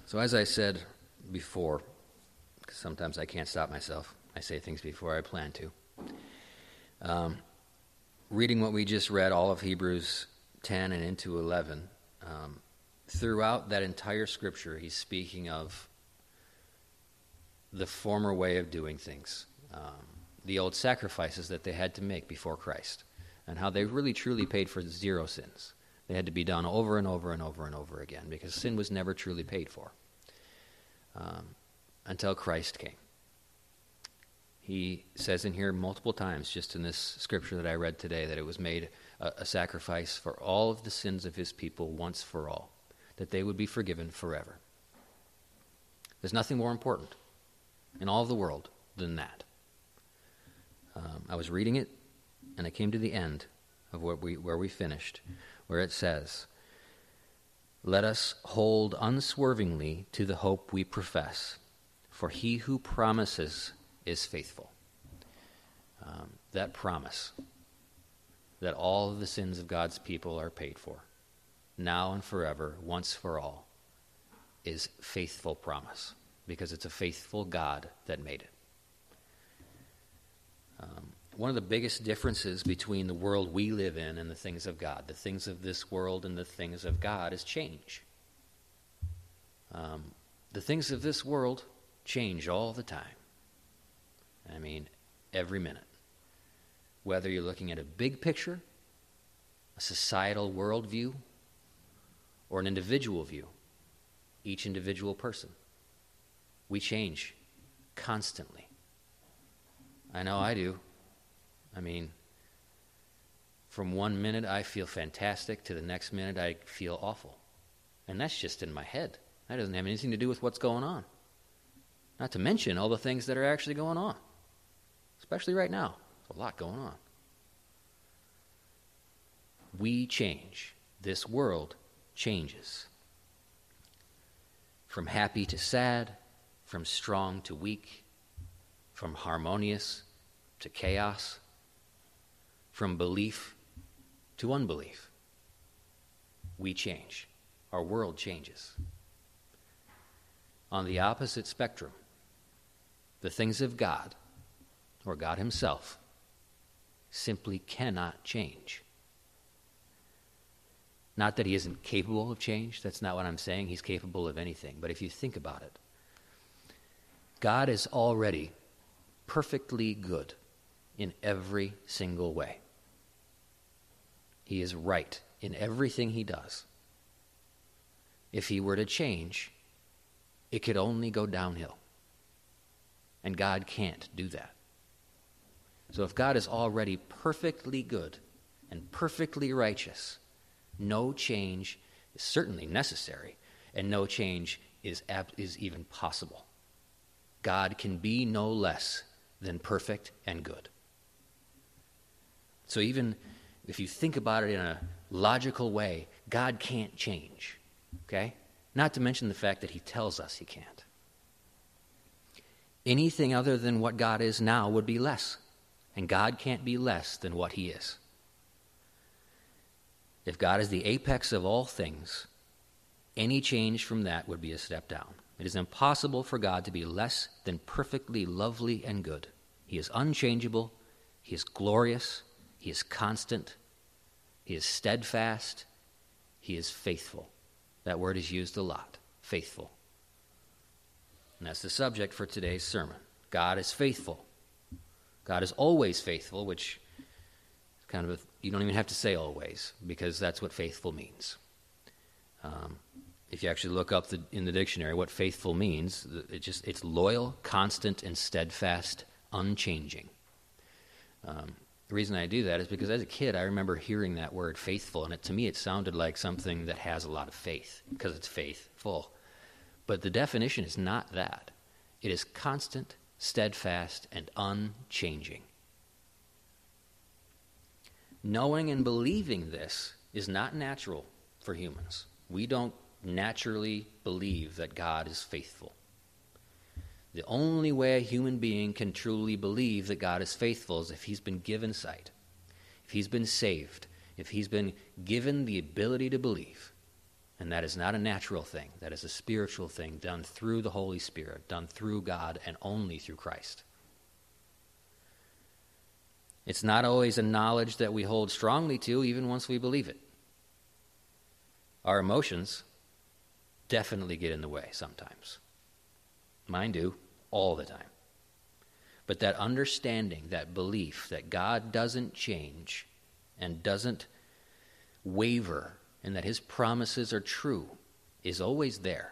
So as I said before, because sometimes I can't stop myself, I say things before I plan to. Reading what we just read, all of Hebrews 10 and into 11, throughout that entire scripture, he's speaking of the former way of doing things, the old sacrifices that they had to make before Christ, and how they really truly paid for zero sins. They had to be done over and over and over and over again, because sin was never truly paid for until Christ came. He says in here multiple times, just in this scripture that I read today, that it was made a sacrifice for all of the sins of his people once for all, that they would be forgiven forever. There's nothing more important in all of the world than that. I was reading it, and I came to the end of where we finished, where it says, "Let us hold unswervingly to the hope we profess, for he who promises is faithful." That promise that all of the sins of God's people are paid for, now and forever, once for all, is faithful promise, because it's a faithful God that made it. One of the biggest differences between the world we live in and the things of God, the things of this world and the things of God, is change. The things of this world change all the time. I mean, every minute. Whether you're looking at a big picture, a societal worldview, or an individual view, each individual person, we change constantly. I know I do. I mean, from one minute I feel fantastic to the next minute I feel awful. And that's just in my head. That doesn't have anything to do with what's going on. Not to mention all the things that are actually going on. Especially right now. There's a lot going on. We change. This world changes. From happy to sad, from strong to weak, from harmonious to chaos, from belief to unbelief. We change. Our world changes. On the opposite spectrum, the things of God, or God himself, simply cannot change. Not that he isn't capable of change. That's not what I'm saying. He's capable of anything. But if you think about it, God is already perfectly good in every single way. He is right in everything he does. If he were to change, it could only go downhill. And God can't do that. So if God is already perfectly good and perfectly righteous, no change is certainly necessary, and no change is even possible. God can be no less than perfect and good. So even if you think about it in a logical way, God can't change, okay? Not to mention the fact that he tells us he can't. Anything other than what God is now would be less, and God can't be less than what he is. If God is the apex of all things, any change from that would be a step down. It is impossible for God to be less than perfectly lovely and good. He is unchangeable, he is glorious, he is constant, he is steadfast, he is faithful. That word is used a lot, faithful. And that's the subject for today's sermon. God is faithful. God is always faithful, which is kind of you don't even have to say always, because that's what faithful means. If you actually look up in the dictionary what faithful means, it's loyal, constant, and steadfast, unchanging. The reason I do that is because as a kid, I remember hearing that word faithful, and to me it sounded like something that has a lot of faith, because it's faithful. But the definition is not that. It is constant, steadfast, and unchanging. Knowing and believing this is not natural for humans. We don't naturally believe that God is faithful. The only way a human being can truly believe that God is faithful is if he's been given sight, if he's been saved, if he's been given the ability to believe. And that is not a natural thing. That is a spiritual thing done through the Holy Spirit, done through God and only through Christ. It's not always a knowledge that we hold strongly to, even once we believe it. Our emotions definitely get in the way sometimes. Mine do, all the time. But that understanding, that belief that God doesn't change and doesn't waver, and that his promises are true, is always there.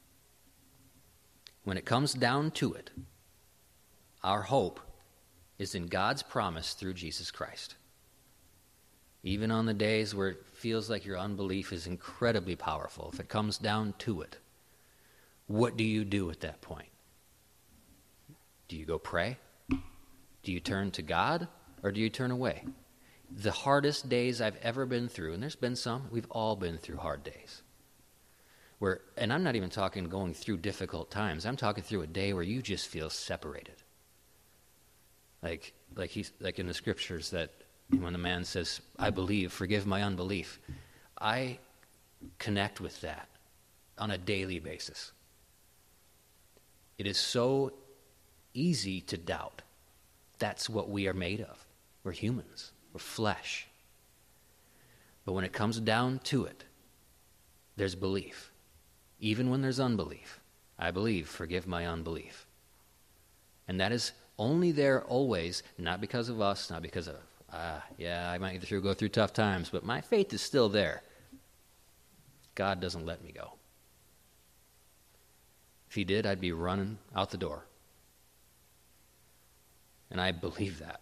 When it comes down to it, our hope is in God's promise through Jesus Christ. Even on the days where it feels like your unbelief is incredibly powerful, if it comes down to it, what do you do at that point? Do you go pray? Do you turn to God, or do you turn away? The hardest days I've ever been through, and there's been some, we've all been through hard days. And I'm not even talking going through difficult times. I'm talking through a day where you just feel separated. Like in the scriptures, that when the man says, "I believe, forgive my unbelief," I connect with that on a daily basis. It is so easy to doubt. That's what we are made of. We're humans. We're flesh. But when it comes down to it, there's belief. Even when there's unbelief. I believe, forgive my unbelief. And that is only there always, not because of us, not because of, I might go through tough times, but my faith is still there. God doesn't let me go. If he did, I'd be running out the door. And I believe that.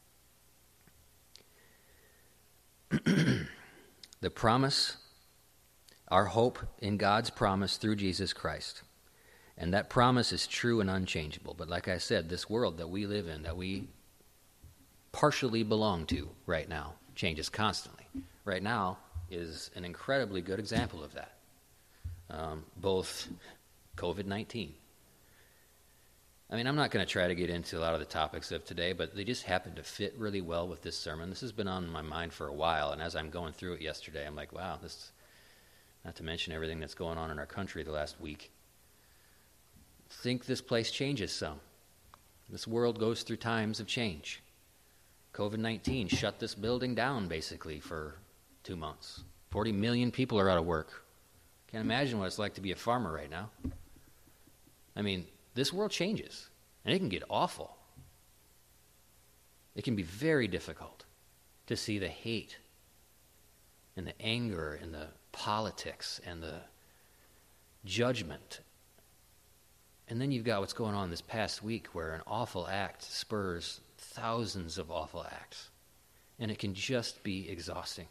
The promise, our hope in God's promise through Jesus Christ. And that promise is true and unchangeable. But like I said, this world that we live in, that we partially belong to right now, changes constantly. Right now is an incredibly good example of that. Both COVID-19. I mean, I'm not going to try to get into a lot of the topics of today, but they just happen to fit really well with this sermon. This has been on my mind for a while, and as I'm going through it yesterday, I'm like, wow, this, not to mention everything that's going on in our country the last week. I think this place changes some. This world goes through times of change. COVID-19 shut this building down, basically, for 2 months. 40 million people are out of work. Can't imagine what it's like to be a farmer right now. I mean, this world changes, and it can get awful. It can be very difficult to see the hate and the anger and the politics and the judgment. And then you've got what's going on this past week, where an awful act spurs thousands of awful acts, and it can just be exhausting.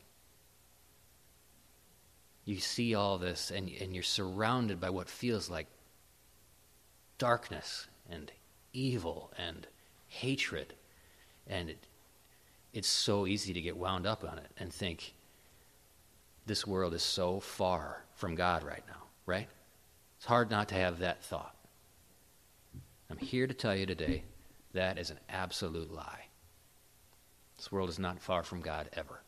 You see all this, and you're surrounded by what feels like darkness and evil and hatred, and it's so easy to get wound up on it and think this world is so far from God right now, right? It's hard not to have that thought. I'm here to tell you today that is an absolute lie. This world is not far from God ever.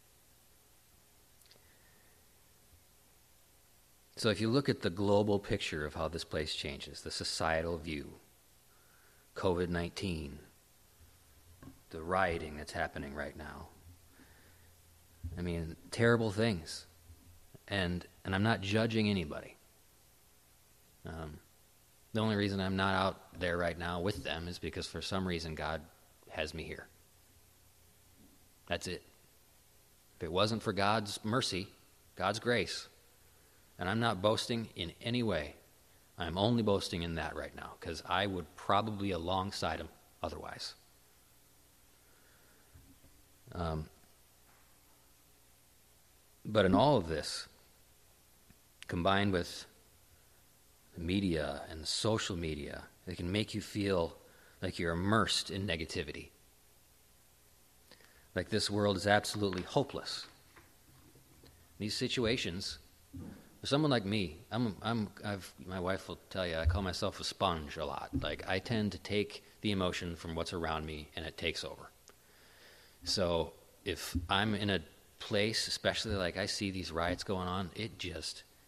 So if you look at the global picture of how this place changes, the societal view, COVID-19, the rioting that's happening right now, I mean, terrible things. And I'm not judging anybody. The only reason I'm not out there right now with them is because for some reason God has me here. That's it. If it wasn't for God's mercy, God's grace, and I'm not boasting in any way, I'm only boasting in that right now, because I would probably be alongside him otherwise. But in all of this, combined with the media and the social media, they can make you feel like you're immersed in negativity. Like this world is absolutely hopeless. These situations, for someone like me, my wife will tell you, I call myself a sponge a lot. Like, I tend to take the emotion from what's around me, and it takes over. So if I'm in a place, especially like I see these riots going on, it just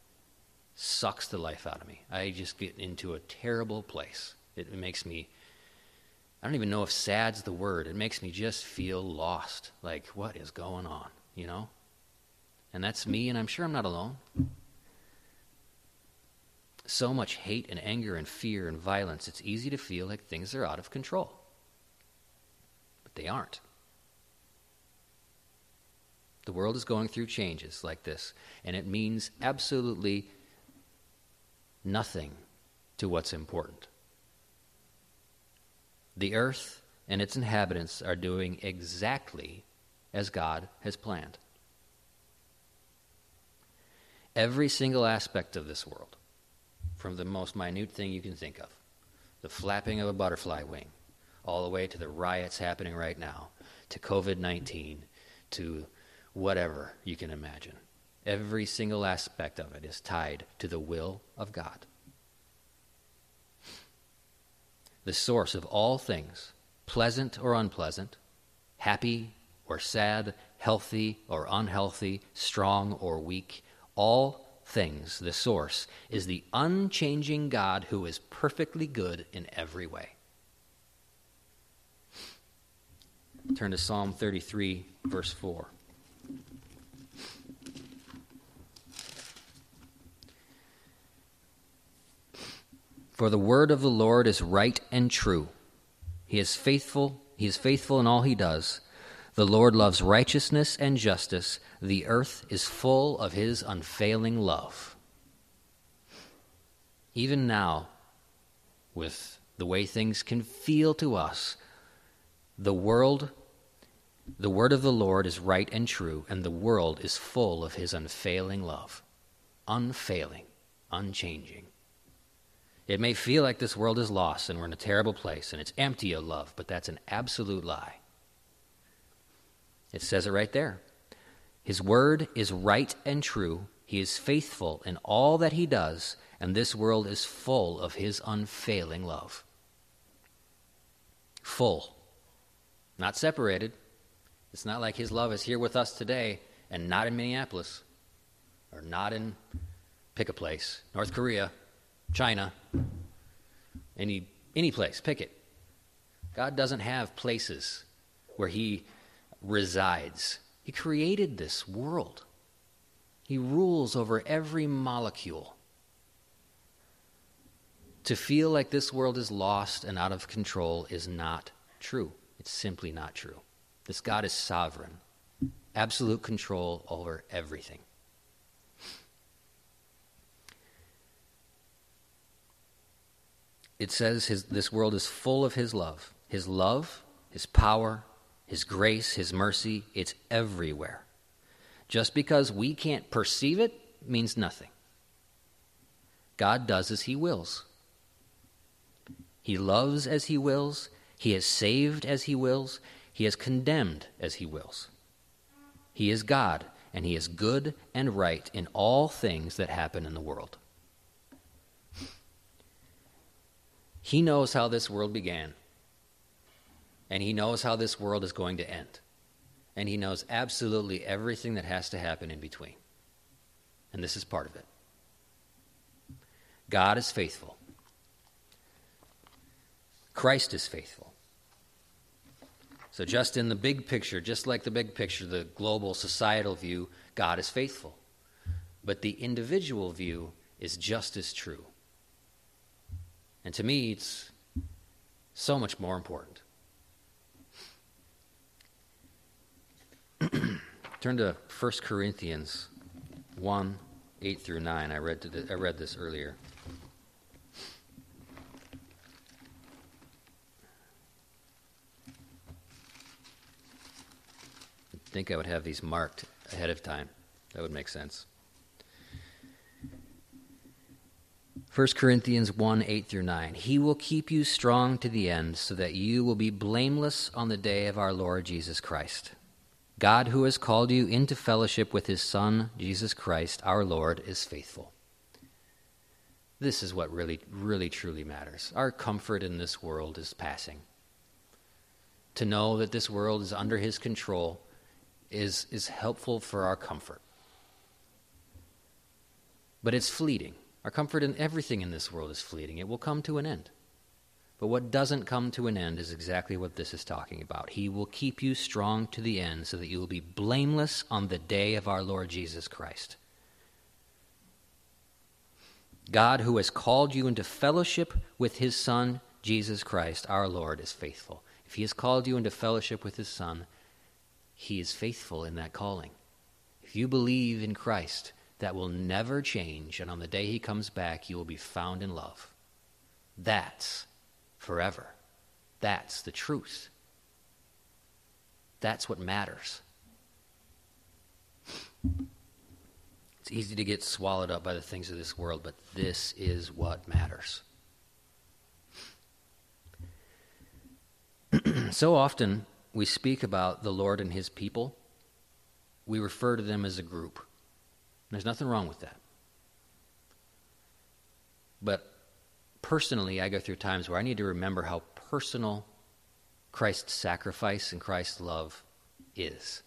sucks the life out of me. I just get into a terrible place. It makes me, I don't even know if sad's the word. It makes me just feel lost. Like, what is going on, you know? And that's me, and I'm sure I'm not alone. So much hate and anger and fear and violence, it's easy to feel like things are out of control. But they aren't. The world is going through changes like this, and it means absolutely nothing to what's important. The earth and its inhabitants are doing exactly as God has planned. Every single aspect of this world, from the most minute thing you can think of, the flapping of a butterfly wing, all the way to the riots happening right now, to COVID-19, to whatever you can imagine. Every single aspect of it is tied to the will of God. The source of all things, pleasant or unpleasant, happy or sad, healthy or unhealthy, strong or weak, all things, the source, is the unchanging God who is perfectly good in every way. Turn to Psalm 33, verse 4. For the word of the Lord is right and true. He is faithful in all he does. The Lord loves righteousness and justice. The earth is full of his unfailing love. Even now, with the way things can feel to us, the word of the Lord is right and true, and the world is full of his unfailing love. Unfailing, unchanging. It may feel like this world is lost and we're in a terrible place and it's empty of love, but that's an absolute lie. It says it right there. His word is right and true. He is faithful in all that he does, and this world is full of his unfailing love. Full. Not separated. It's not like his love is here with us today and not in Minneapolis or not in, pick a place, North Korea, China, any place, pick it. God doesn't have places where he resides. He created this world. He rules over every molecule. To feel like this world is lost and out of control is not true. It's simply not true. This God is sovereign, absolute control over everything. It says this world is full of his love. His love, his power, his grace, his mercy, it's everywhere. Just because we can't perceive it means nothing. God does as he wills. He loves as he wills. He has saved as he wills. He has condemned as he wills. He is God, and he is good and right in all things that happen in the world. He knows how this world began, and he knows how this world is going to end, and he knows absolutely everything that has to happen in between, and this is part of it. God is faithful. Christ is faithful. So just in the big picture, just like the big picture, the global societal view, God is faithful. But the individual view is just as true. And to me, it's so much more important. Turn to 1 Corinthians 1, 8 through 9. I read this earlier. I think I would have these marked ahead of time. That would make sense. 1 Corinthians 1, 8 through 9. He will keep you strong to the end so that you will be blameless on the day of our Lord Jesus Christ. God, who has called you into fellowship with his Son, Jesus Christ, our Lord, is faithful. This is what really, really, truly matters. Our comfort in this world is passing. To know that this world is under his control is helpful for our comfort. But it's fleeting. Our comfort in everything in this world is fleeting. It will come to an end. But what doesn't come to an end is exactly what this is talking about. He will keep you strong to the end so that you will be blameless on the day of our Lord Jesus Christ. God, who has called you into fellowship with his Son, Jesus Christ, our Lord, is faithful. If he has called you into fellowship with his Son, he is faithful in that calling. If you believe in Christ, that will never change, and on the day he comes back, you will be found in love. That's forever. That's the truth. That's what matters. It's easy to get swallowed up by the things of this world, but this is what matters. So often we speak about the Lord and his people. We refer to them as a group. There's nothing wrong with that. But personally, I go through times where I need to remember how personal Christ's sacrifice and Christ's love is.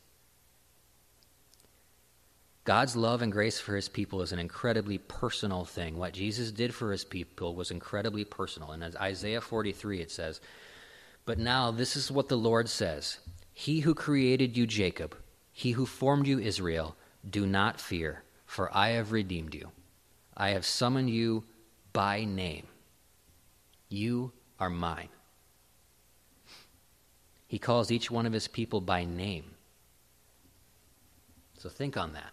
God's love and grace for his people is an incredibly personal thing. What Jesus did for his people was incredibly personal. And as Isaiah 43, it says, "But now this is what the Lord says, He who created you, Jacob, he who formed you, Israel, do not fear, for I have redeemed you. I have summoned you by name. You are mine." He calls each one of his people by name. So think on that.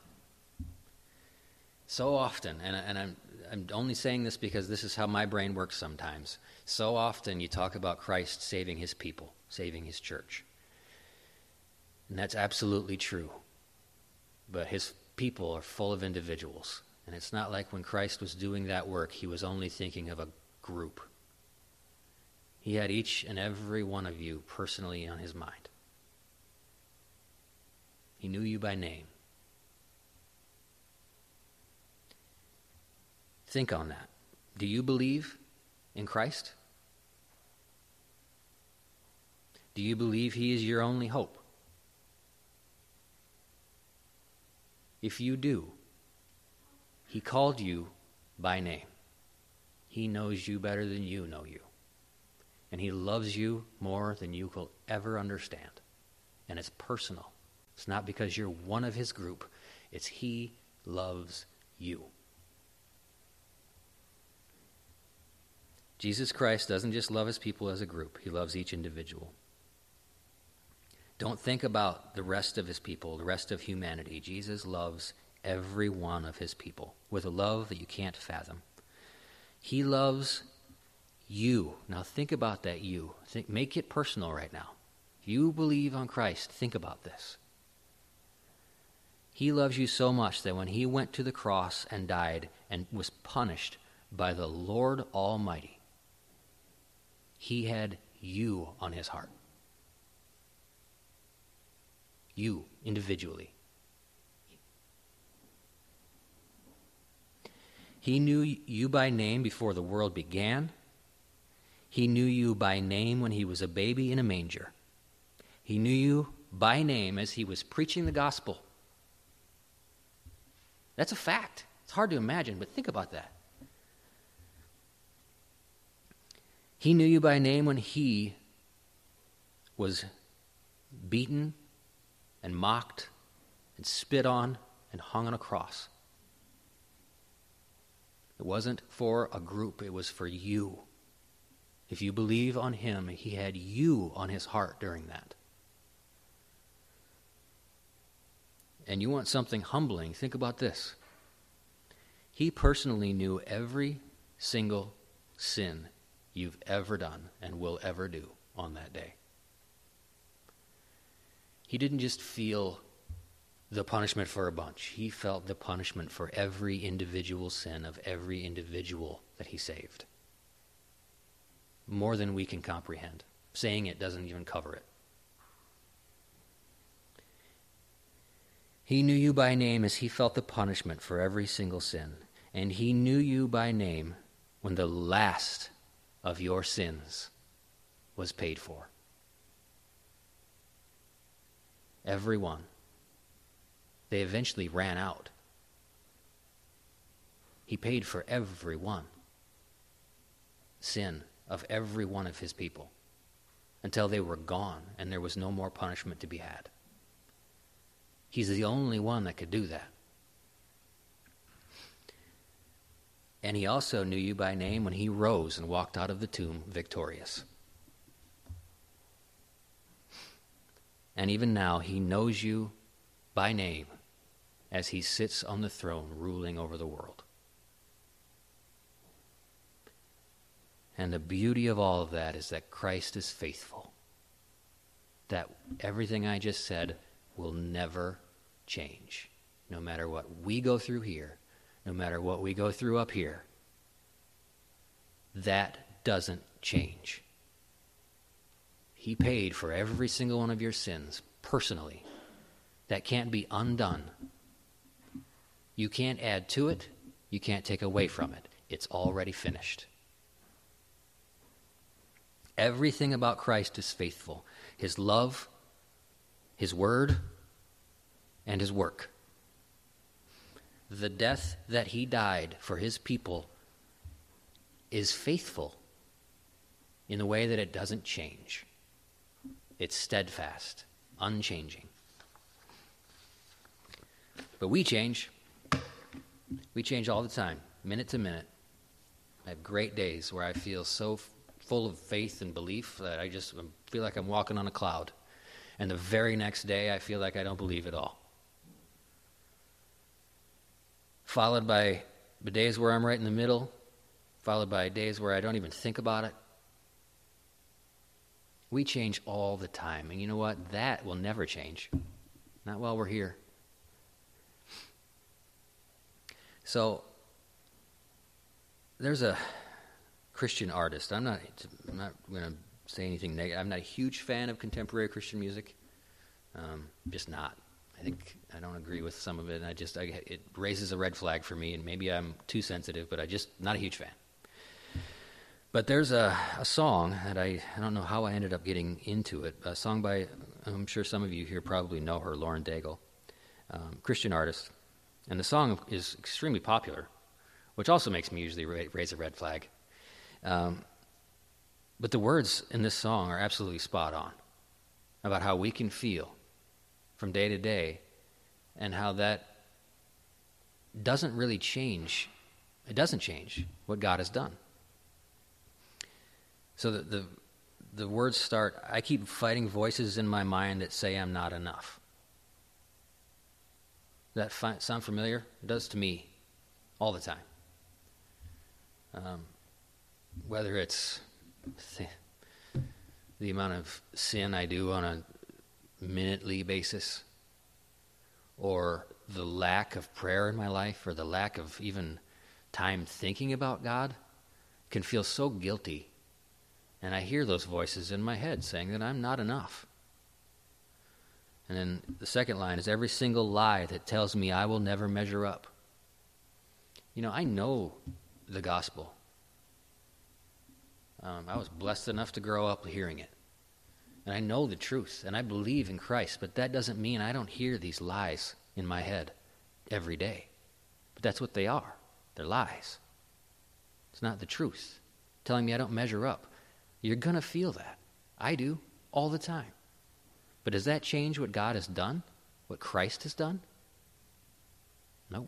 So often, and I'm only saying this because this is how my brain works sometimes. So often you talk about Christ saving his people, saving his church. And that's absolutely true. But his people are full of individuals. And it's not like when Christ was doing that work, he was only thinking of a group. He had each and every one of you personally on his mind. He knew you by name. Think on that. Do you believe in Christ? Do you believe he is your only hope? If you do, he called you by name. He knows you better than you know you. And he loves you more than you will ever understand. And it's personal. It's not because you're one of his group. It's he loves you. Jesus Christ doesn't just love his people as a group. He loves each individual. Don't think about the rest of his people, the rest of humanity. Jesus loves every one of his people with a love that you can't fathom. He loves you. Now think about that you. Make it personal right now. If you believe on Christ, think about this. He loves you so much that when he went to the cross and died and was punished by the Lord Almighty, he had you on his heart. You, individually. He knew you by name before the world began. He knew you by name when he was a baby in a manger. He knew you by name as he was preaching the gospel. That's a fact. It's hard to imagine, but think about that. He knew you by name when he was beaten and mocked and spit on and hung on a cross. It wasn't for a group, it was for you. If you believe on him, he had you on his heart during that. And you want something humbling, think about this. He personally knew every single sin you've ever done and will ever do on that day. He didn't just feel the punishment for a bunch. He felt the punishment for every individual sin of every individual that he saved. More than we can comprehend. Saying it doesn't even cover it. He knew you by name as he felt the punishment for every single sin. And he knew you by name when the last of your sins was paid for. Every one. They eventually ran out. He paid for every one. Sin of every one of his people until they were gone and there was no more punishment to be had. He's the only one that could do that. And he also knew you by name when he rose and walked out of the tomb victorious. And even now, he knows you by name as he sits on the throne ruling over the world. And the beauty of all of that is that Christ is faithful. That everything I just said will never change. No matter what we go through here, no matter what we go through up here, that doesn't change. He paid for every single one of your sins personally. That can't be undone. You can't add to it. You can't take away from it. It's already finished. Everything about Christ is faithful. His love, his word, and his work. The death that he died for his people is faithful in the way that it doesn't change. It's steadfast, unchanging. But we change. We change all the time, minute to minute. I have great days where I feel so full of faith and belief that I just feel like I'm walking on a cloud. And the very next day, I feel like I don't believe at all. Followed by the days where I'm right in the middle, followed by days where I don't even think about it. We change all the time. And you know what? That will never change. Not while we're here. So, there's a Christian artist. I'm not going to say anything negative. I'm not a huge fan of contemporary Christian music. Just not. I don't agree with some of it, and it raises a red flag for me, and maybe I'm too sensitive, but not a huge fan. But there's a song that I don't know how I ended up getting into it, a song by, I'm sure some of you here probably know her, Lauren Daigle, Christian artist, and the song is extremely popular, which also makes me usually raise a red flag. But the words in this song are absolutely spot on about how we can feel from day to day, and how that doesn't really change. It doesn't change what God has done. So the words start, I keep fighting voices in my mind that say I'm not enough. Does that sound familiar? It does to me all the time. Whether it's the amount of sin I do on a minutely basis, or the lack of prayer in my life, or the lack of even time thinking about God, can feel so guilty. And I hear those voices in my head saying that I'm not enough. And then the second line is every single lie that tells me I will never measure up. You know, I know the gospel. I was blessed enough to grow up hearing it. And I know the truth, and I believe in Christ, but that doesn't mean I don't hear these lies in my head every day. But that's what they are. They're lies. It's not the truth. Telling me I don't measure up. You're going to feel that. I do, all the time. But does that change what God has done? What Christ has done? No.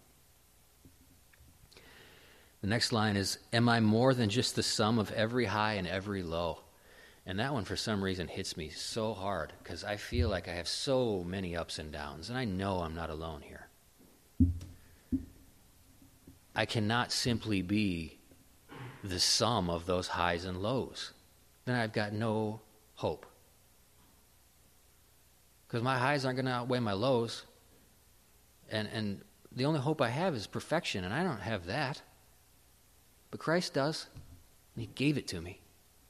The next line is, am I more than just the sum of every high and every low? And that one, for some reason, hits me so hard because I feel like I have so many ups and downs, and I know I'm not alone here. I cannot simply be the sum of those highs and lows. Then I've got no hope. Because my highs aren't going to outweigh my lows. And the only hope I have is perfection, and I don't have that. But Christ does, and he gave it to me.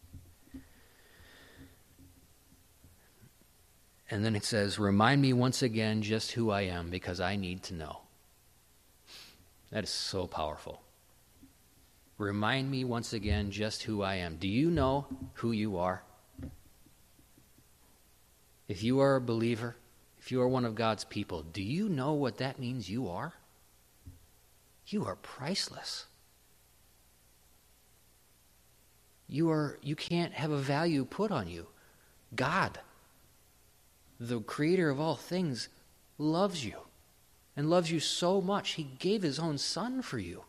And then it says, remind me once again just who I am, because I need to know. That is so powerful. Remind me once again just who I am. Do you know who you are? If you are a believer, if you are one of God's people, do you know what that means you are? you are priceless. You can't have a value put on you. God, the creator of all things, loves you and loves you so much, he gave his own son for you.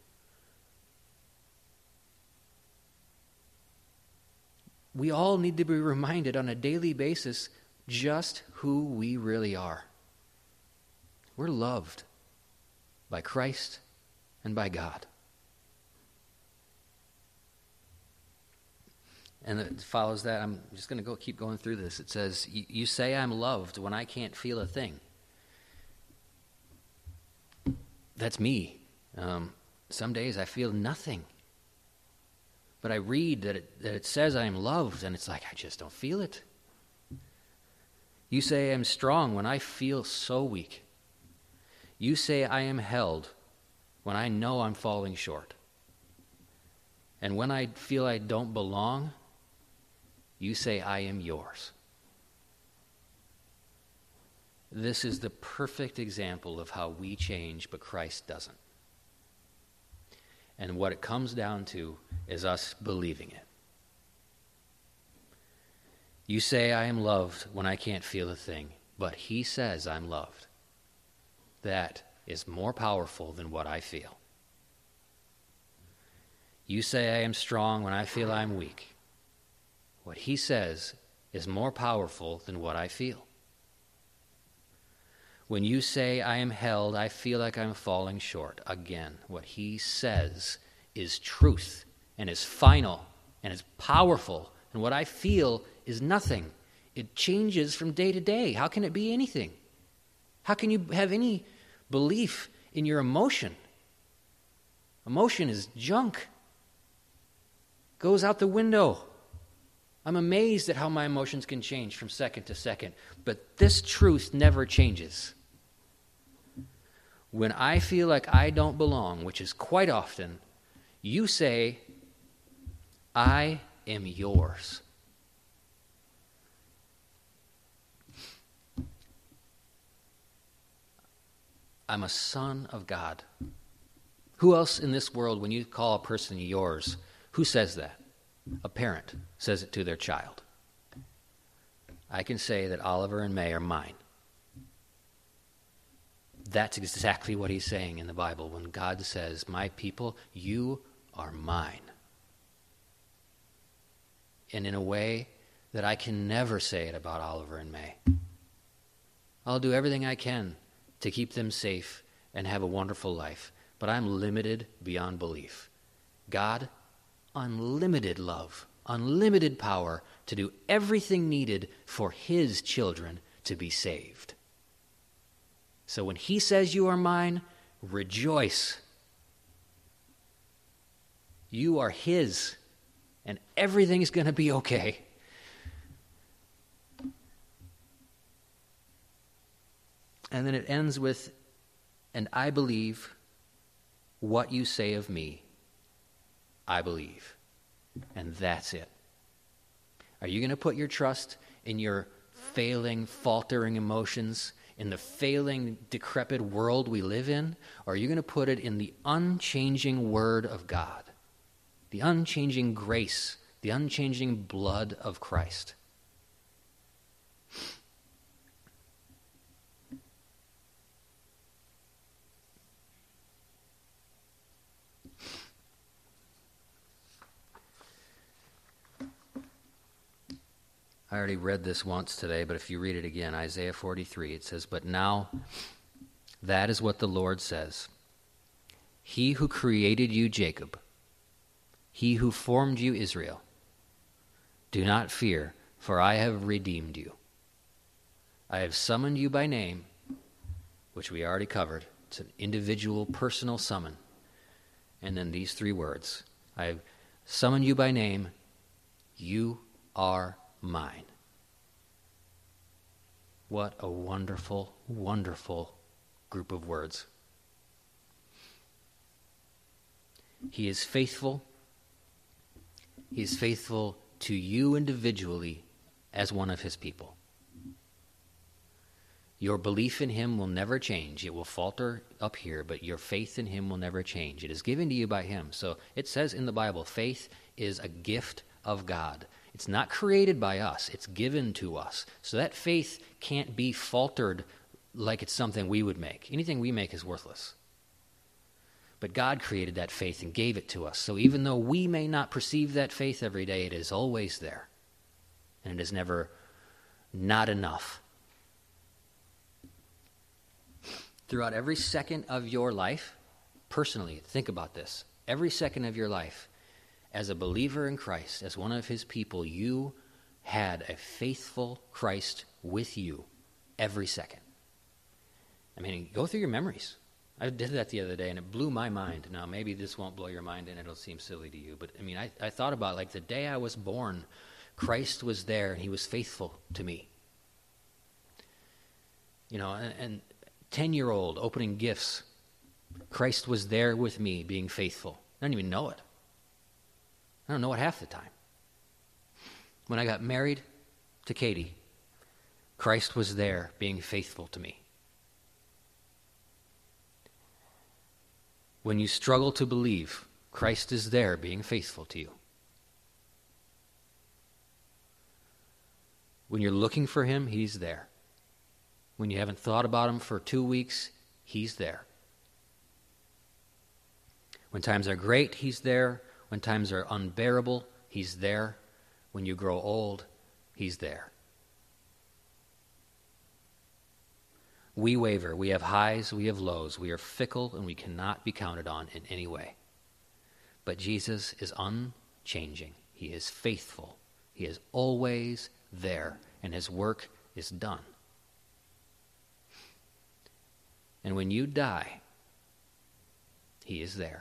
We all need to be reminded on a daily basis just who we really are. We're loved by Christ and by God. And it follows that. I'm just going to keep going through this. It says, you say I'm loved when I can't feel a thing. That's me. Some days I feel nothing. But I read that it says I am loved, and it's like I just don't feel it. You say I'm strong when I feel so weak. You say I am held when I know I'm falling short. And when I feel I don't belong, you say I am yours. This is the perfect example of how we change, but Christ doesn't. And what it comes down to is us believing it. You say I am loved when I can't feel a thing, but he says I'm loved. That is more powerful than what I feel. You say I am strong when I feel I'm weak. What he says is more powerful than what I feel. When you say I am held, I feel like I'm falling short. Again, what he says is truth and is final and is powerful. And what I feel is nothing. It changes from day to day. How can it be anything? How can you have any belief in your emotion? Emotion is junk. Goes out the window. I'm amazed at how my emotions can change from second to second. But this truth never changes. When I feel like I don't belong, which is quite often, you say, I am yours. I'm a son of God. Who else in this world, when you call a person yours, who says that? A parent says it to their child. I can say that Oliver and May are mine. That's exactly what he's saying in the Bible when God says, my people, you are mine. And in a way that I can never say it about Oliver and May. I'll do everything I can to keep them safe and have a wonderful life, but I'm limited beyond belief. God, unlimited love, unlimited power to do everything needed for his children to be saved. So when he says you are mine, rejoice. You are his, and everything's going to be okay. And then it ends with, and I believe what you say of me, I believe. And that's it. Are you going to put your trust in your failing, faltering emotions, in the failing, decrepit world we live in? Or are you going to put it in the unchanging Word of God, the unchanging grace, the unchanging blood of Christ? I already read this once today, but if you read it again, Isaiah 43, it says, but now that is what the Lord says. He who created you, Jacob, he who formed you, Israel, do not fear, for I have redeemed you. I have summoned you by name, which we already covered. It's an individual, personal summon. And then these three words. I have summoned you by name. You are mine. What a wonderful, wonderful group of words. He is faithful. He is faithful to you individually as one of his people. Your belief in him will never change. It will falter up here, but your faith in him will never change. It is given to you by him. So it says in the Bible, faith is a gift of God. It's not created by us. It's given to us. So that faith can't be faltered like it's something we would make. Anything we make is worthless. But God created that faith and gave it to us. So even though we may not perceive that faith every day, it is always there. And it is never not enough. Throughout every second of your life, personally, think about this. Every second of your life, as a believer in Christ, as one of his people, you had a faithful Christ with you every second. I mean, go through your memories. I did that the other day, and it blew my mind. Now, maybe this won't blow your mind, and it'll seem silly to you. But, I mean, I thought about, like, the day I was born, Christ was there, and he was faithful to me. You know, and 10-year-old opening gifts, Christ was there with me being faithful. I don't even know it. I don't know it half the time. When I got married to Katie, Christ was there being faithful to me. When you struggle to believe, Christ is there being faithful to you. When you're looking for him, he's there. When you haven't thought about him for 2 weeks, he's there. When times are great, he's there. When times are unbearable, he's there. When you grow old, he's there. We waver. We have highs, we have lows. We are fickle, and we cannot be counted on in any way. But Jesus is unchanging. He is faithful. He is always there, and his work is done. And when you die, he is there.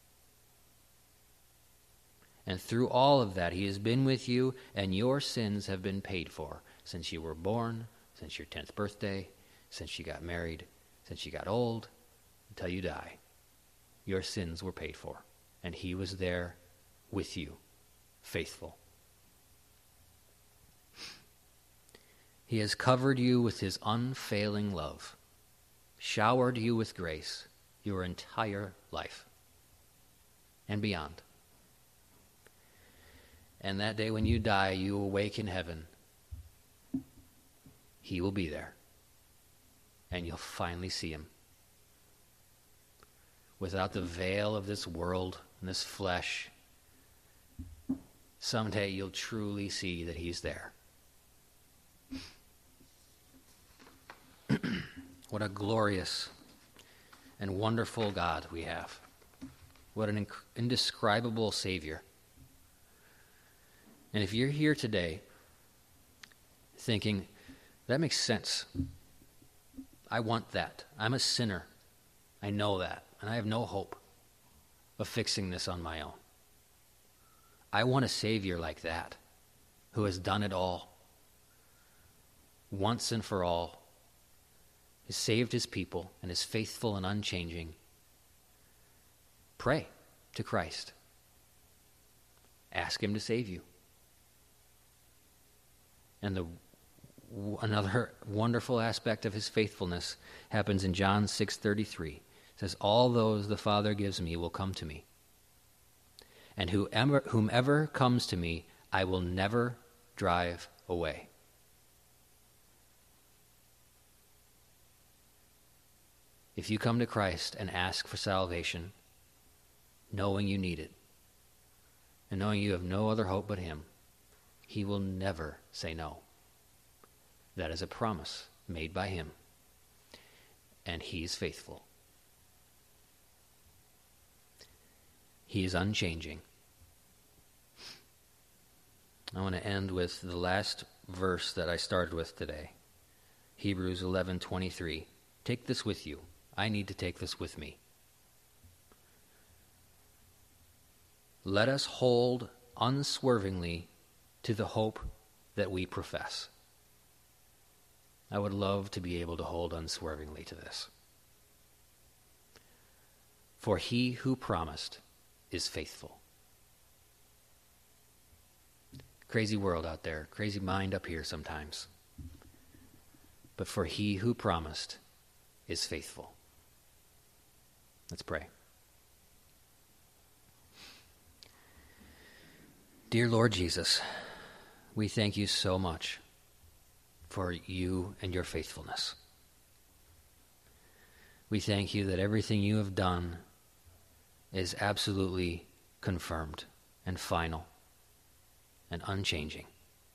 And through all of that, he has been with you, and your sins have been paid for since you were born, since your 10th birthday, since you got married, since you got old, until you die. Your sins were paid for, and he was there with you, faithful. He has covered you with his unfailing love, showered you with grace your entire life and beyond. And that day when you die, you awake in heaven. He will be there. And you'll finally see him. Without the veil of this world and this flesh, someday you'll truly see that he's there. What a glorious and wonderful God we have. What an indescribable Savior. And if you're here today thinking, that makes sense. I want that. I'm a sinner. I know that. And I have no hope of fixing this on my own. I want a Savior like that, who has done it all, once and for all, has saved his people, and is faithful and unchanging. Pray to Christ. Ask him to save you. And another wonderful aspect of his faithfulness happens in John 6:33. It says, all those the Father gives me will come to me. And whomever comes to me, I will never drive away. If you come to Christ and ask for salvation, knowing you need it, and knowing you have no other hope but him, he will never say no. That is a promise made by him, and he is faithful. He is unchanging. I want to end with the last verse that I started with today. Hebrews 11:23. Take this with you. I need to take this with me. Let us hold unswervingly to the hope that we profess. I would love to be able to hold unswervingly to this. For he who promised is faithful. Crazy world out there, crazy mind up here sometimes. but for he who promised is faithful. Let's pray. Dear Lord Jesus, we thank you so much for you and your faithfulness. We thank you that everything you have done is absolutely confirmed and final and unchanging.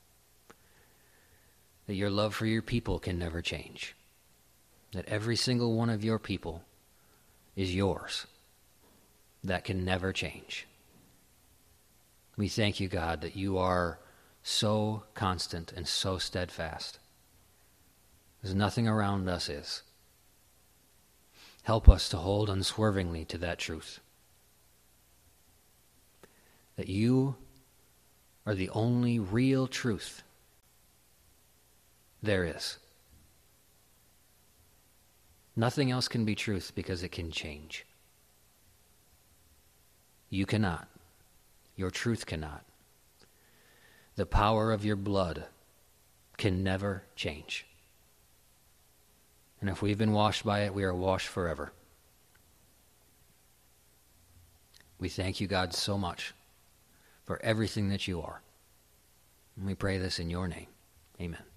That your love for your people can never change. That every single one of your people is yours. That can never change. We thank you, God, that you are so constant and so steadfast. There's nothing around us is. Help us to hold unswervingly to that truth. That you are the only real truth there is. Nothing else can be truth because it can change. You cannot. Your truth cannot. The power of your blood can never change. And if we've been washed by it, we are washed forever. We thank you, God, so much for everything that you are. And we pray this in your name. Amen.